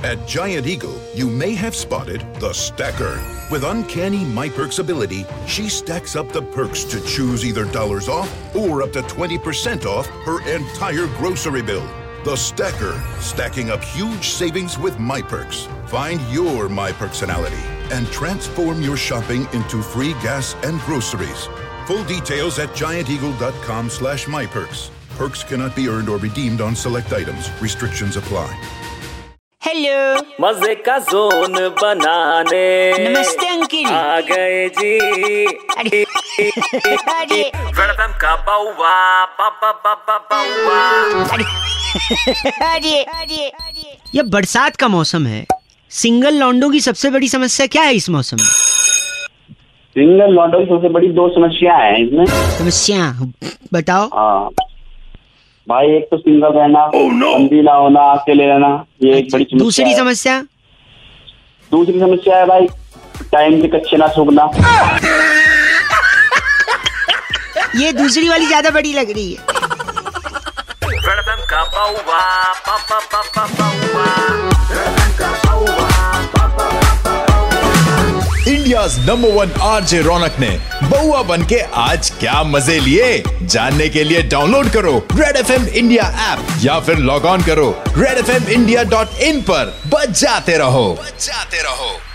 At Giant Eagle, you may have spotted the stacker. With uncanny MyPerks ability, she stacks up the perks to choose either dollars off or up to 20% off her entire grocery bill. The Stacker, stacking up huge savings with MyPerks. Find your My Personality and transform your shopping into free gas and groceries. Full details at gianteagle.com/myperks. Perks cannot be earned or redeemed on select items. Restrictions apply. Hello, मजे का zone बनाने नमस्ते uncle. आ गए जी। अरे welcome का बाउवा बाबा बाबा बाउवा। अरे ये बरसात का मौसम है। सिंगल लौंडों की सबसे बड़ी समस्या क्या है इस मौसम में? सिंगल लौंडों की सबसे बड़ी 2 समस्या है इसमें। समस्या बताओ। हाँ भाई, एक तो सिंगल रहना, बंदी ना होना, अकेले रहना, ये एक बड़ी समस्या। दूसरी समस्या है भाई, टाइम से कच्चे ना सूखना। ये दूसरी वाली ज्यादा बड़ी लग रही है। इंडियाज़ नंबर 1 आरजे रौनक ने बउआ बनके आज क्या मजे लिए, जानने के लिए डाउनलोड करो रेड FM इंडिया ऐप या फिर लॉग ऑन करो redfmindia.in पर। बजाते रहो।